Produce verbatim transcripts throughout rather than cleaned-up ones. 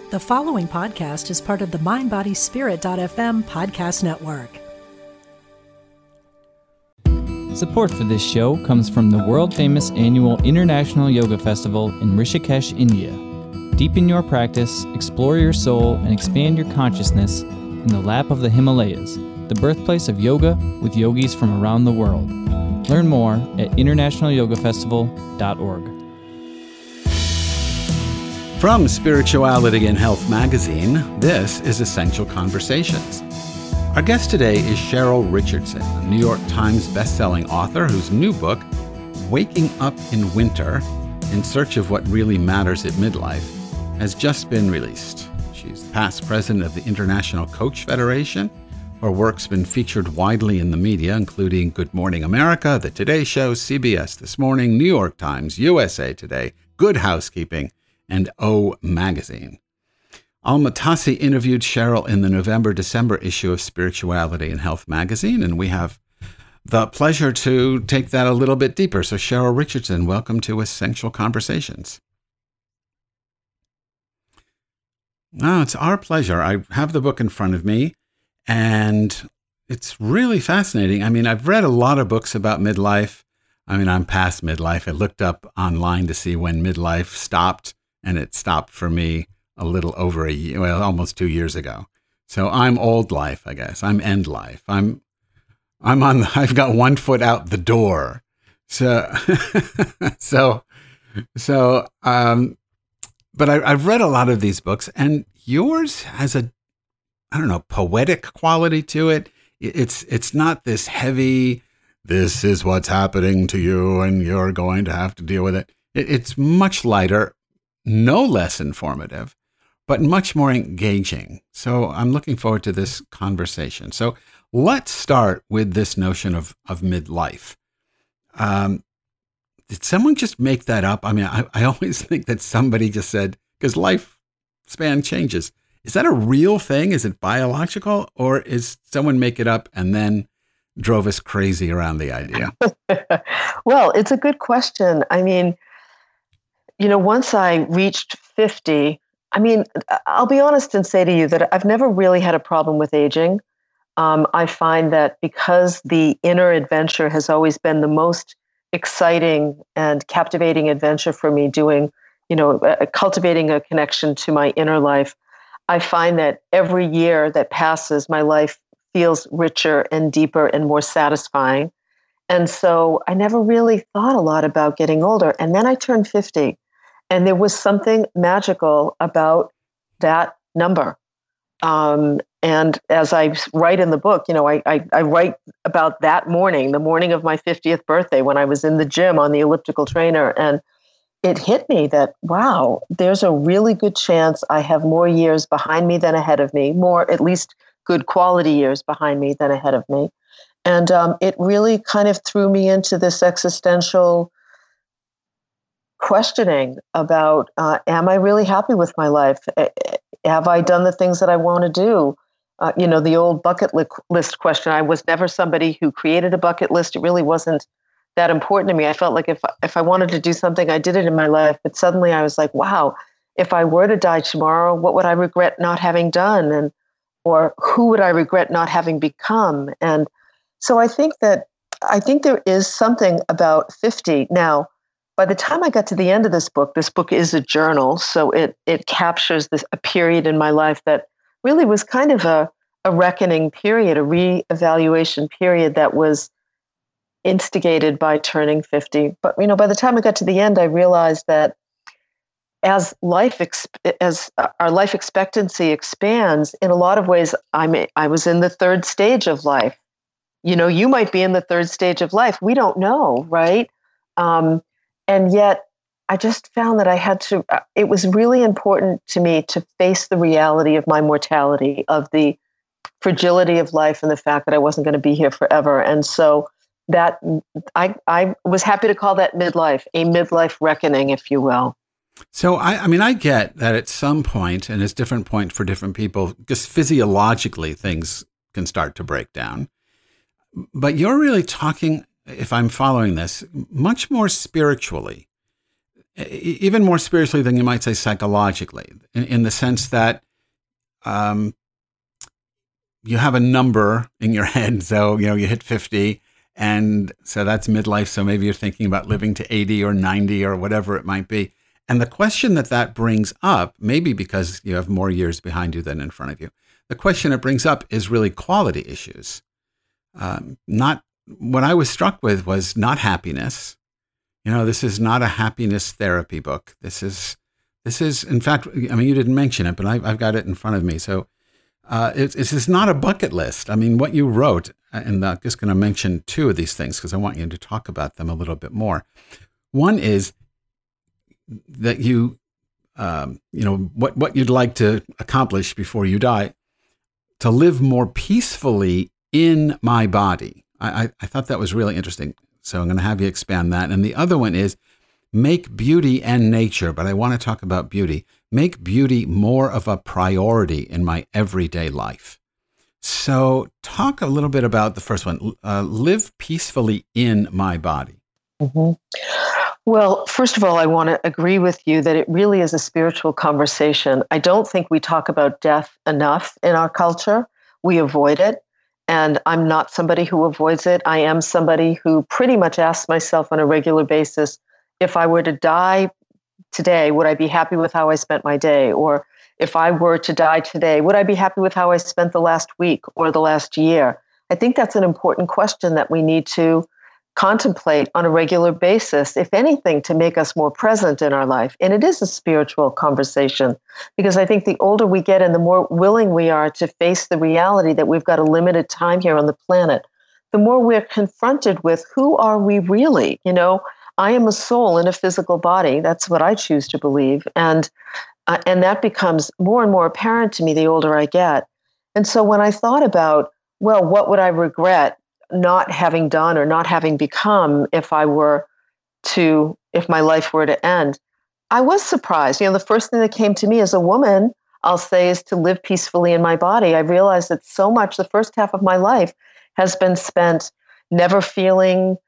The following podcast is part of the mind body spirit dot f m podcast network. Support for this show comes from the world-famous annual International Yoga Festival in Rishikesh, India. Deepen your practice, explore your soul, and expand your consciousness in the lap of the Himalayas, the birthplace of yoga with yogis from around the world. Learn more at international yoga festival dot org. From Spirituality and Health magazine, this is Essential Conversations. Our guest today is Cheryl Richardson, a New York Times bestselling author whose new book, Waking Up in Winter, In Search of What Really Matters at Midlife, has just been released. She's past president of the International Coach Federation. Her work's been featured widely in the media, including Good Morning America, The Today Show, C B S This Morning, New York Times, U S A Today, Good Housekeeping, and O Magazine. Alma Tassi interviewed Cheryl in the November-December issue of Spirituality and Health magazine, and we have the pleasure to take that a little bit deeper. So Cheryl Richardson, welcome to Essential Conversations. Oh, it's our pleasure. I have the book in front of me, and it's really fascinating. I mean, I've read a lot of books about midlife. I mean, I'm past midlife. I looked up online to see when midlife stopped, and it stopped for me a little over a year, well, almost two years ago. So I'm old life, I guess. I'm end life. I'm, I'm on. The, I've got one foot out the door. So, so, so. Um, but I, I've read a lot of these books, and yours has a, I don't know, poetic quality to it. It's it's not this heavy. This is what's happening to you, and you're going to have to deal with it. it it's much lighter. No less informative, but much more engaging. So I'm looking forward to this conversation. So let's start with this notion of, of midlife. Um, did someone just make that up? I mean, I, I always think that somebody just said, because lifespan changes. Is that a real thing? Is it biological? Or is someone make it up and then drove us crazy around the idea? Well, it's a good question. I mean, you know, once I reached fifty, I mean, I'll be honest and say to you that I've never really had a problem with aging. Um, I find that because the inner adventure has always been the most exciting and captivating adventure for me, doing, you know, uh, cultivating a connection to my inner life, I find that every year that passes, my life feels richer and deeper and more satisfying. And so I never really thought a lot about getting older. And then I turned fifty. And there was something magical about that number. Um, and as I write in the book, you know, I, I, I write about that morning, the morning of my fiftieth birthday, when I was in the gym on the elliptical trainer. And it hit me that, wow, there's a really good chance I have more years behind me than ahead of me, more at least good quality years behind me than ahead of me. And um, it really kind of threw me into this existential questioning about, uh, am I really happy with my life? Have I done the things that I want to do? Uh, you know, the old bucket li- list question. I was never somebody who created a bucket list. It really wasn't that important to me. I felt like if, if I wanted to do something, I did it in my life. But suddenly I was like, wow, if I were to die tomorrow, what would I regret not having done? And, or who would I regret not having become? And so I think that, I think there is something about fifty. Now, by the time I got to the end of this book, this book is a journal, so it it captures this a period in my life that really was kind of a, a reckoning period, a reevaluation period that was instigated by turning fifty. But you know, by the time I got to the end, I realized that as life exp- as our life expectancy expands, in a lot of ways, I'm I was in the third stage of life. You know, you might be in the third stage of life. We don't know, right? Um, And yet I just found that I had to, uh, it was really important to me to face the reality of my mortality, of the fragility of life and the fact that I wasn't going to be here forever. And so that I, I was happy to call that midlife, a midlife reckoning, if you will. So, I, I mean, I get that at some point, and it's different point for different people, just physiologically things can start to break down. But you're really talking, if I'm following this, much more spiritually. e- even more spiritually than you might say psychologically, in, in the sense that um, you have a number in your head. So, you know, you hit fifty, and so that's midlife. So maybe you're thinking about living to eighty or ninety or whatever it might be. And the question that that brings up, maybe because you have more years behind you than in front of you, the question it brings up is really quality issues. Um, not what I was struck with was not happiness. You know, this is not a happiness therapy book. This is, this is, in fact, I mean, you didn't mention it, but I've, I've got it in front of me. So uh, it, this is not a bucket list. I mean, what you wrote, and I'm just going to mention two of these things because I want you to talk about them a little bit more. One is that you, um, you know, what, what you'd like to accomplish before you die, to live more peacefully in my body. I, I, I thought that was really interesting. So I'm going to have you expand that. And the other one is make beauty and nature, but I want to talk about beauty. Make beauty more of a priority in my everyday life. So talk a little bit about the first one, uh, live peacefully in my body. Mm-hmm. Well, first of all, I want to agree with you that it really is a spiritual conversation. I don't think we talk about death enough in our culture. We avoid it. And I'm not somebody who avoids it. I am somebody who pretty much asks myself on a regular basis, if I were to die today, would I be happy with how I spent my day? Or if I were to die today, would I be happy with how I spent the last week or the last year? I think that's an important question that we need to contemplate on a regular basis, if anything, to make us more present in our life. And it is a spiritual conversation, because I think the older we get and the more willing we are to face the reality that we've got a limited time here on the planet, the more we're confronted with who are we really? You know, I am a soul in a physical body. That's what I choose to believe. And uh, and that becomes more and more apparent to me the older I get. And so when I thought about, well, what would I regret not having done or not having become if I were to, if my life were to end, I was surprised. You know, the first thing that came to me as a woman, I'll say, is to live peacefully in my body. I realized that so much, the first half of my life has been spent never feeling,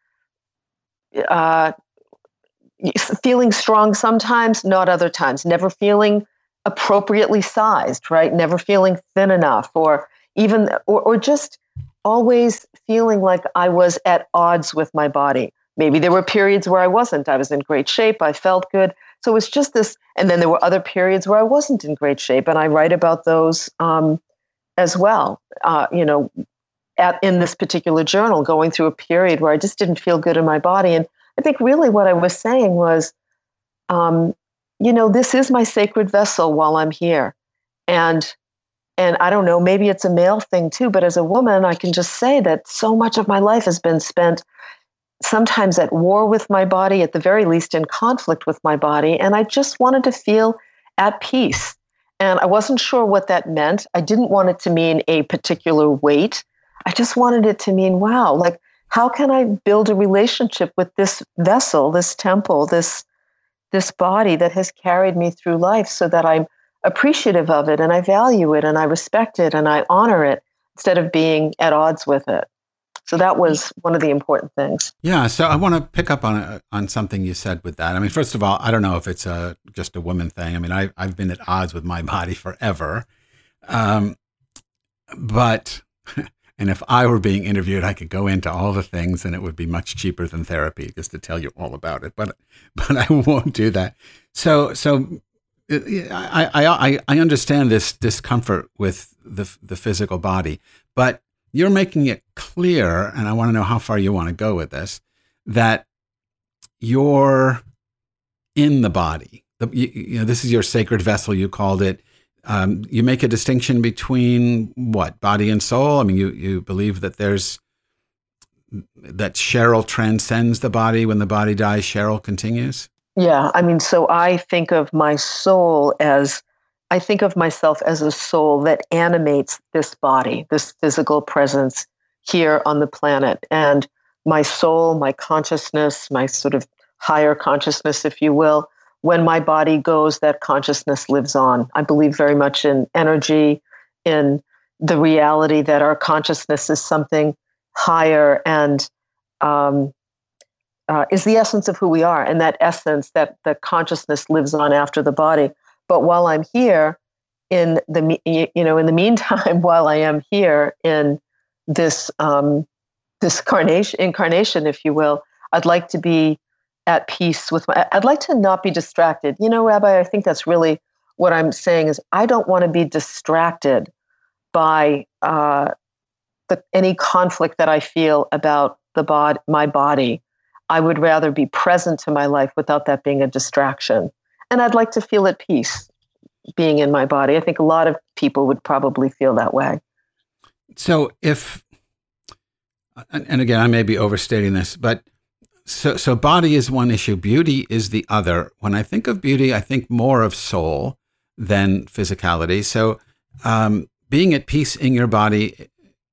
uh, feeling strong sometimes, not other times, never feeling appropriately sized, right? Never feeling thin enough, or even, or, or just always feeling like I was at odds with my body. Maybe there were periods where I wasn't. I was in great shape. I felt good. So it was just this. And then there were other periods where I wasn't in great shape. And I write about those um, as well. Uh, you know, at, in this particular journal, going through a period where I just didn't feel good in my body. And I think really what I was saying was, um, you know, this is my sacred vessel while I'm here. And And I don't know, maybe it's a male thing too, but as a woman, I can just say that so much of my life has been spent sometimes at war with my body, at the very least in conflict with my body. And I just wanted to feel at peace. And I wasn't sure what that meant. I didn't want it to mean a particular weight. I just wanted it to mean, wow, like, how can I build a relationship with this vessel, this temple, this, this body that has carried me through life, so that I'm appreciative of it and I value it and I respect it and I honor it instead of being at odds with it. So that was one of the important things. Yeah. So I want to pick up on a, on something you said with that. I mean, first of all, I don't know if it's a, just a woman thing. I mean, I, I've been at odds with my body forever. Um, but, and if I were being interviewed, I could go into all the things and it would be much cheaper than therapy just to tell you all about it. But, but I won't do that. So, so I, I, I understand this discomfort with the the physical body, but you're making it clear, and I want to know how far you want to go with this, that you're in the body. The, you, you know, this is your sacred vessel, you called it. Um, you make a distinction between what, body and soul? I mean, you, you believe that there's, that Cheryl transcends the body. When the body dies, Cheryl continues? Yeah, I mean, so I think of my soul as, I think of myself as a soul that animates this body, this physical presence here on the planet. And my soul, my consciousness, my sort of higher consciousness, if you will, when my body goes, that consciousness lives on. I believe very much in energy, in the reality that our consciousness is something higher and um, uh, is the essence of who we are, and that essence, that the consciousness lives on after the body. But while I'm here, in the you know, in the meantime, while I am here in this um, this carnation, incarnation, if you will, I'd like to be at peace with my. I'd like to not be distracted. You know, Rabbi, I think that's really what I'm saying is I don't want to be distracted by uh, the, any conflict that I feel about the bod, my body. I would rather be present to my life without that being a distraction. And I'd like to feel at peace being in my body. I think a lot of people would probably feel that way. So if, and again, I may be overstating this, but so, so body is one issue, beauty is the other. When I think of beauty, I think more of soul than physicality. So um, being at peace in your body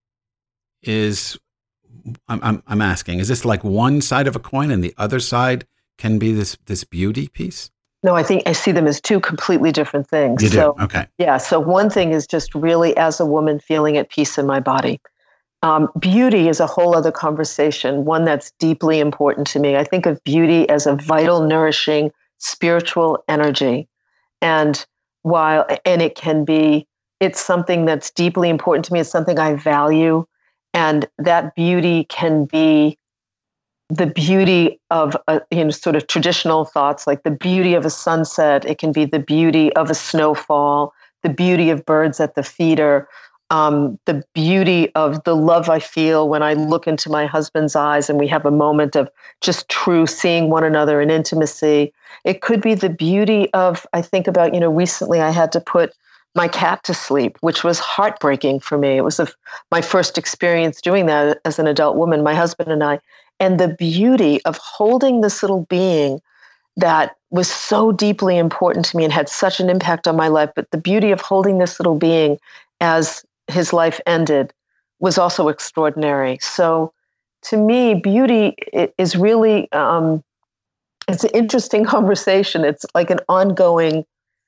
is, I'm, I'm, I'm asking, is this like one side of a coin and the other side can be this, this beauty piece? No, I think I see them as two completely different things. You do? So, okay. Yeah. So one thing is just really as a woman feeling at peace in my body. Um, beauty is a whole other conversation, one that's deeply important to me. I think of beauty as a vital, nourishing, spiritual energy. And while, and it can be, it's something that's deeply important to me. It's something I value. And that beauty can be the beauty of a, you know, sort of traditional thoughts, like the beauty of a sunset. It can be the beauty of a snowfall, the beauty of birds at the feeder, um, the beauty of the love I feel when I look into my husband's eyes and we have a moment of just true seeing one another in intimacy. It could be the beauty of, I think about, you know, recently I had to put my cat to sleep, which was heartbreaking for me. It was a, my first experience doing that as an adult woman, my husband and I. And the beauty of holding this little being that was so deeply important to me and had such an impact on my life, but the beauty of holding this little being as his life ended was also extraordinary. So to me, beauty is really, um, it's an interesting conversation. It's like an ongoing,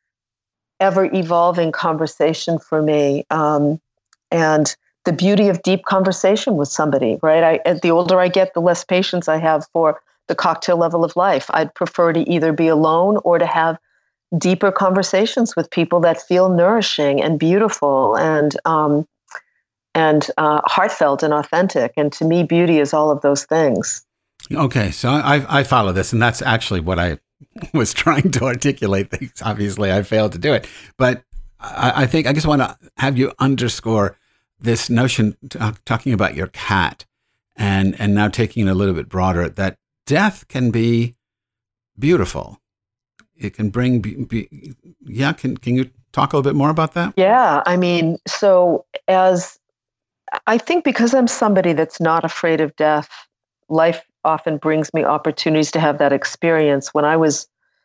ever-evolving conversation for me. Um, and the beauty of deep conversation with somebody, right? I, the older I get, the less patience I have for the cocktail level of life. I'd prefer to either be alone or to have deeper conversations with people that feel nourishing and beautiful and um, and uh, heartfelt and authentic. And to me, beauty is all of those things. Okay, so I, I follow this, and that's actually what I was trying to articulate. Things. Obviously, I failed to do it, but I, I think I just want to have you underscore this notion, uh, talking about your cat, and and now taking it a little bit broader, that death can be beautiful. It can bring, be, be, yeah. Can can you talk a little bit more about that? Yeah, I mean, so as I think because I'm somebody that's not afraid of death, life often brings me opportunities to have that experience. When I was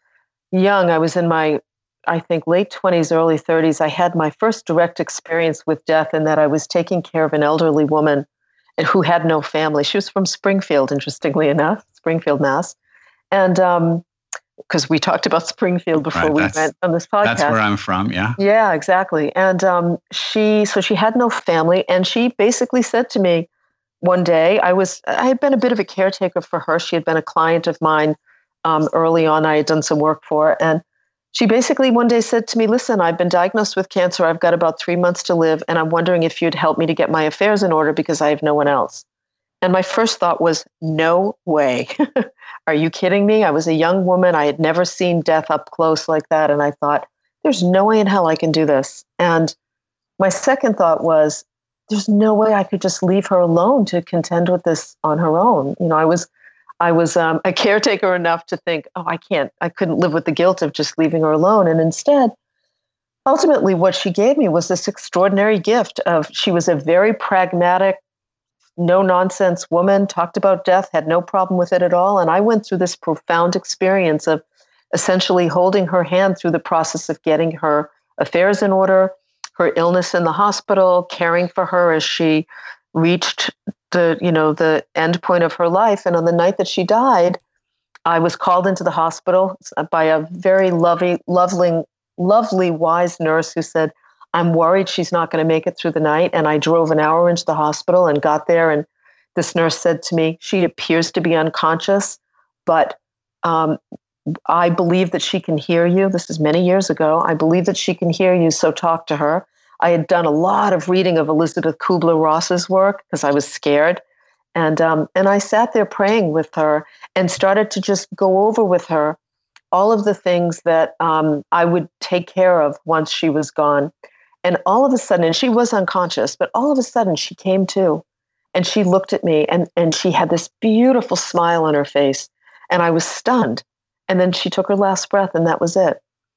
young, I was in my, I think, late twenties, early thirties. I had my first direct experience with death in that I was taking care of an elderly woman and who had no family. She was from Springfield, interestingly enough, Springfield, Mass. And um, because we talked about Springfield before right, we went on this podcast. That's where I'm from, yeah. Yeah, exactly. And um, she, so she had no family, and she basically said to me one day, I was, I had been a bit of a caretaker for her. She had been a client of mine um, early on. I had done some work for her, and she basically one day said to me, listen, I've been diagnosed with cancer. I've got about three months to live, and I'm wondering if you'd help me to get my affairs in order because I have no one else. And my first thought was, no way. Are you kidding me? I was a young woman. I had never seen death up close like that. And I thought, there's no way in hell I can do this. And my second thought was, there's no way I could just leave her alone to contend with this on her own. You know, I was I was um, a caretaker enough to think, oh, I can't, I couldn't live with the guilt of just leaving her alone. And instead, ultimately, what she gave me was this extraordinary gift of, she was a very pragmatic, no-nonsense woman, talked about death, had no problem with it at all. And I went through this profound experience of essentially holding her hand through the process of getting her affairs in order, her illness in the hospital, caring for her as she reached the, you know, the end point of her life. And on the night that she died, I was called into the hospital by a very lovely, lovely, lovely, wise nurse who said, I'm worried she's not going to make it through the night. And I drove an hour into the hospital and got there. And this nurse said to me, she appears to be unconscious. but um, I believe that she can hear you. This is many years ago. I believe that she can hear you, so talk to her. I had done a lot of reading of Elizabeth Kubler-Ross's work because I was scared. And um, and I sat there praying with her and started to just go over with her all of the things that um, I would take care of once she was gone. And all of a sudden, and she was unconscious, but all of a sudden she came to, and she looked at me, and, and she had this beautiful smile on her face. And I was stunned. And then she took her last breath, and that was it.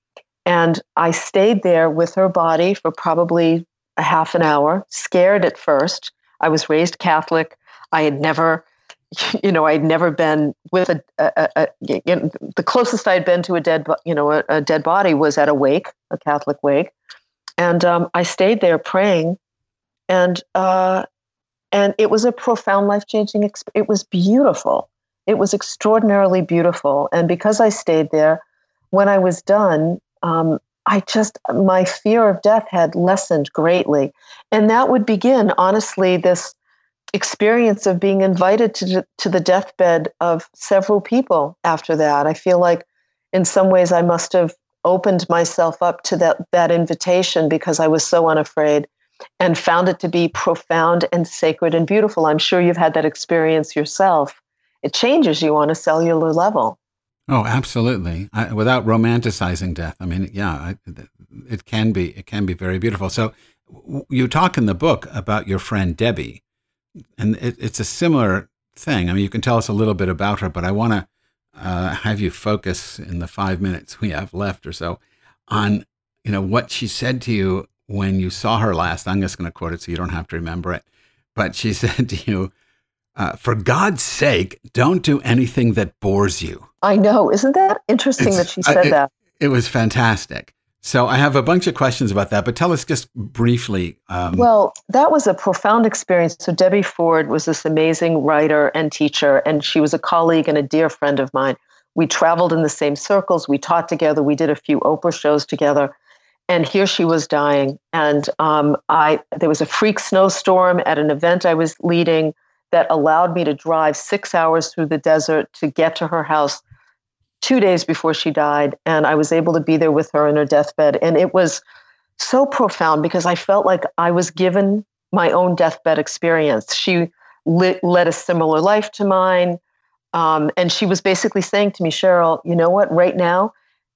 And I stayed there with her body for probably a half an hour, scared at first. I was raised Catholic. I had never, you know, I'd never been with a, a, a, a you know, the closest I'd been to a dead, you know, a, a dead body was at a wake, a Catholic wake. And um, I stayed there praying, and uh, and it was a profound, life-changing experience. It was beautiful. It was extraordinarily beautiful. And because I stayed there, when I was done, um, I just, my fear of death had lessened greatly. And that would begin, honestly, this experience of being invited to, to the deathbed of several people after that. I feel like in some ways I must have opened myself up to that, that invitation because I was so unafraid, and found it to be profound and sacred and beautiful. I'm sure you've had that experience yourself. It changes you on a cellular level. Oh, absolutely. I, without romanticizing death. I mean, yeah, I, it can be, it can be very beautiful. So w- you talk in the book about your friend Debbie, and it, it's a similar thing. I mean, you can tell us a little bit about her, but I want to uh, have you focus in the five minutes we have left or so on, you know, what she said to you when you saw her last. I'm just going to quote it so you don't have to remember it. But she said to you, uh, for God's sake, don't do anything that bores you. I know. Isn't that interesting It's, that she said it, that? It was fantastic. So I have a bunch of questions about that, but tell us just briefly. Um, well, that was a profound experience. So Debbie Ford was this amazing writer and teacher, and she was a colleague and a dear friend of mine. We traveled in the same circles. We taught together. We did a few Oprah shows together. And here she was dying. And um, I there was a freak snowstorm at an event I was leading that allowed me to drive six hours through the desert to get to her house two days before she died. And I was able to be there with her in her deathbed. And it was so profound because I felt like I was given my own deathbed experience. She li- led a similar life to mine. Um, and she was basically saying to me, Cheryl, you know what, right now,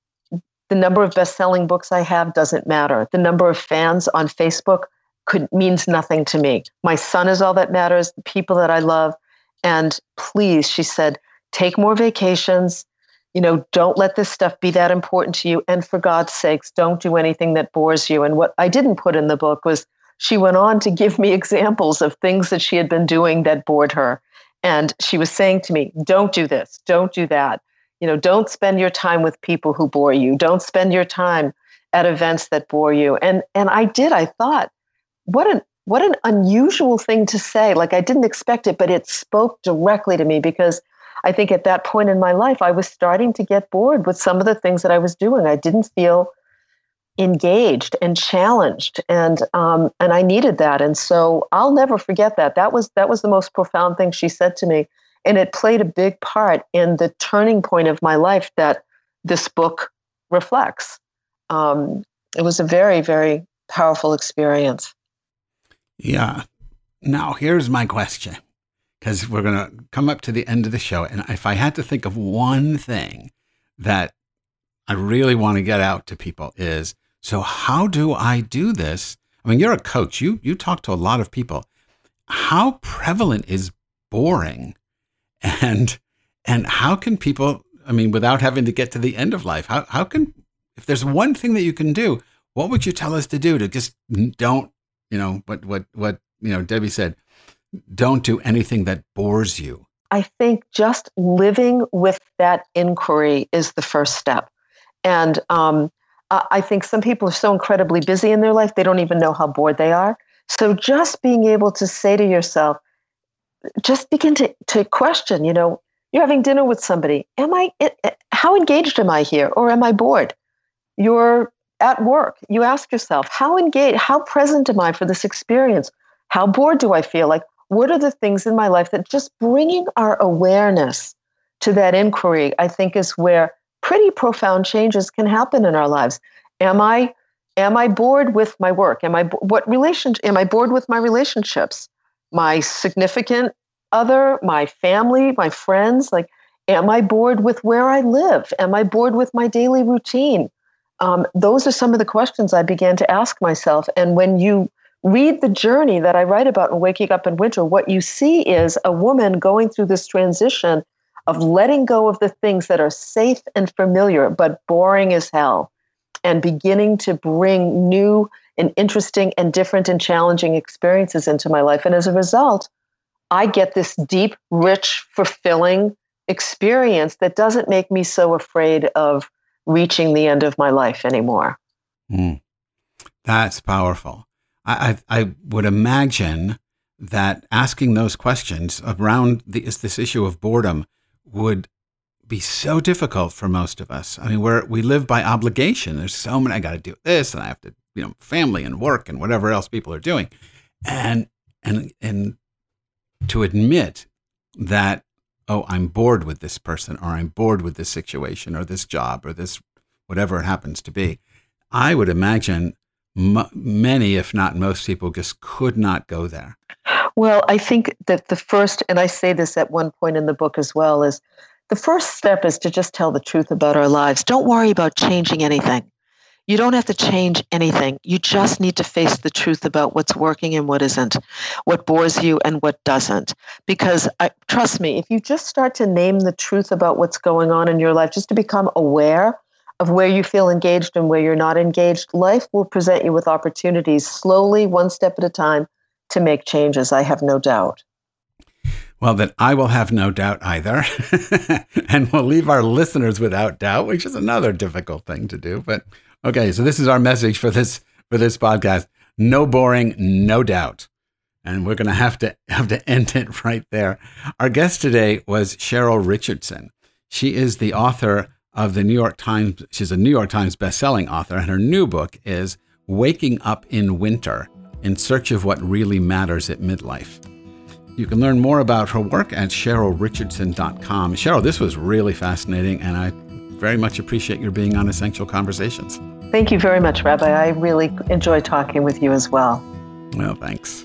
the number of best-selling books I have doesn't matter. The number of fans on Facebook could means nothing to me. My son is all that matters, the people that I love. And please, she said, take more vacations. You know, don't let this stuff be that important to you. And for God's sakes, don't do anything that bores you. And what I didn't put in the book was she went on to give me examples of things that she had been doing that bored her. And she was saying to me, don't do this, don't do that. You know, don't spend your time with people who bore you. Don't spend your time at events that bore you. And and I did. I thought, what an what an unusual thing to say. Like, I didn't expect it, but it spoke directly to me because I think at that point in my life, I was starting to get bored with some of the things that I was doing. I didn't feel engaged and challenged, and um, and I needed that. And so I'll never forget that. That was that was the most profound thing she said to me. And it played a big part in the turning point of my life that this book reflects. Um, it was a very, very powerful experience. Yeah. Now, here's my question, because we're going to come up to the end of the show. And if I had to think of one thing that I really want to get out to people is, so how do I do this? I mean, you're a coach. You, you talk to a lot of people. How prevalent is boring? And and how can people, I mean, without having to get to the end of life, how how can, if there's one thing that you can do, what would you tell us to do to just don't, you know, what what what you know, Debbie said, don't do anything that bores you? I think just living with that inquiry is the first step. And um, I think some people are so incredibly busy in their life, they don't even know how bored they are. So just being able to say to yourself, just begin to, to question, you know, you're having dinner with somebody. Am I, how engaged am I here? Or am I bored? You're at work. You ask yourself, how engaged, how present am I for this experience? How bored do I feel? Like, what are the things in my life that just bringing our awareness to that inquiry, I think is where pretty profound changes can happen in our lives. Am I am I bored with my work? Am I what relation am I bored with my relationships? My significant other, my family, my friends? Like, am I bored with where I live? Am I bored with my daily routine? Um, those are some of the questions I began to ask myself. And when you read the journey that I write about in Waking Up in Winter, what you see is a woman going through this transition of letting go of the things that are safe and familiar, but boring as hell, and beginning to bring new and interesting and different and challenging experiences into my life. And as a result, I get this deep, rich, fulfilling experience that doesn't make me so afraid of reaching the end of my life anymore. Mm, that's powerful. I, I, I would imagine that asking those questions around the, is this issue of boredom would be so difficult for most of us. I mean, we're, we live by obligation. There's so many, I got to do this and I have to, you know, family and work and whatever else people are doing. And, and, and to admit that, oh, I'm bored with this person, or I'm bored with this situation or this job or this, whatever it happens to be. I would imagine m- many, if not most people, just could not go there. Well, I think that the first, and I say this at one point in the book as well, is the first step is to just tell the truth about our lives. Don't worry about changing anything. You don't have to change anything. You just need to face the truth about what's working and what isn't, what bores you and what doesn't. Because I, trust me, if you just start to name the truth about what's going on in your life, just to become aware of where you feel engaged and where you're not engaged, life will present you with opportunities slowly, one step at a time, to make changes, I have no doubt. Well, then I will have no doubt either. And we'll leave our listeners without doubt, which is another difficult thing to do. But okay, so this is our message for this for this podcast. No boring, no doubt. And we're going to have to have to end it right there. Our guest today was Cheryl Richardson. She is the author of the New York Times. She's a New York Times bestselling author, and her new book is Waking Up in Winter: In Search of What Really Matters at Midlife. You can learn more about her work at cheryl richardson dot com. Cheryl, this was really fascinating, and I very much appreciate your being on Essential Conversations. Thank you very much, Rabbi. I really enjoy talking with you as well. Well, thanks.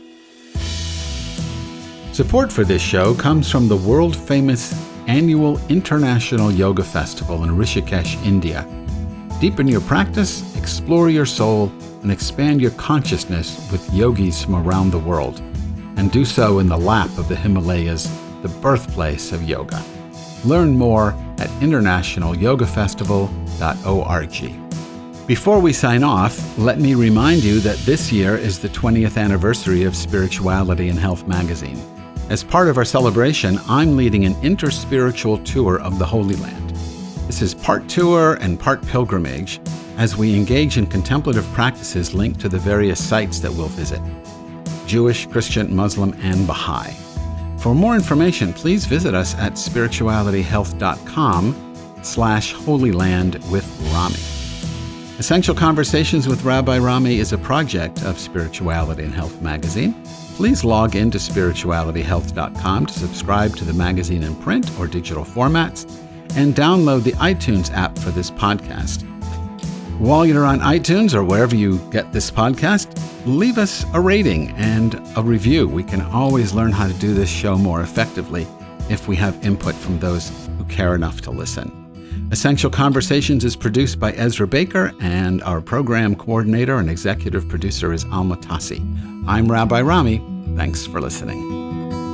Support for this show comes from the world-famous annual International Yoga Festival in Rishikesh, India. Deepen your practice, explore your soul, and expand your consciousness with yogis from around the world. And do so in the lap of the Himalayas, the birthplace of yoga. Learn more at international yoga festival dot org. Before we sign off, let me remind you that this year is the twentieth anniversary of Spirituality and Health magazine. As part of our celebration, I'm leading an interspiritual tour of the Holy Land. This is part tour and part pilgrimage as we engage in contemplative practices linked to the various sites that we'll visit: Jewish, Christian, Muslim, and Baha'i. For more information, please visit us at spirituality health dot com slash Holy Land with Rami. Essential Conversations with Rabbi Rami is a project of Spirituality and Health magazine. Please log in to spirituality health dot com to subscribe to the magazine in print or digital formats, and download the iTunes app for this podcast. While you're on iTunes or wherever you get this podcast, leave us a rating and a review. We can always learn how to do this show more effectively if we have input from those who care enough to listen. Essential Conversations is produced by Ezra Baker, and our program coordinator and executive producer is Alma Tassi. I'm Rabbi Rami. Thanks for listening.